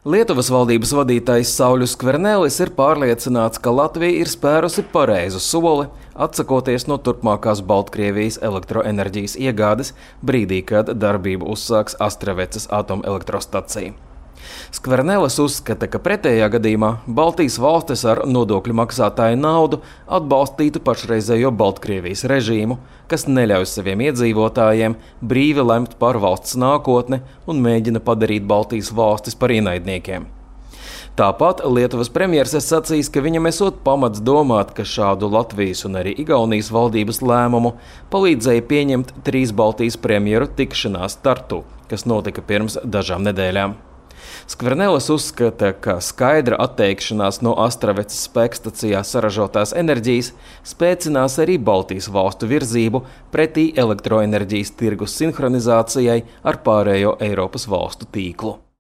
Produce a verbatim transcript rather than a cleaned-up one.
Lietuvas valdības vadītājs Sauļus Skvernelis ir pārliecināts, ka Latvija ir spērusi pareizu soli, atsakoties no turpmākās Baltkrievijas elektroenerģijas iegādes brīdī, kad darbību uzsāks Astravecas atomelektrostacija. Skvernelis uzskata, ka pretējā gadījumā Baltijas valstis ar nodokļu maksātāju naudu atbalstītu pašreizējo Baltkrievijas režīmu, kas neļauj saviem iedzīvotājiem brīvi lemt par valsts nākotni un mēģina padarīt Baltijas valstis par ienaidniekiem. Tāpat Lietuvas premjers ir sacījis, ka viņam esot pamats domāt, ka šādu Latvijas un arī Igaunijas valdības lēmumu palīdzēja pieņemt trīs Baltijas premjeru tikšanās Tartu, kas notika pirms dažām nedēļām. Skvernelis uzskata, ka skaidra atteikšanās no Astravecas spēkstacijā saražotās enerģijas spēcinās arī Baltijas valstu virzību pretī elektroenerģijas tirgus sinhronizācijai ar pārējo Eiropas valstu tīklu.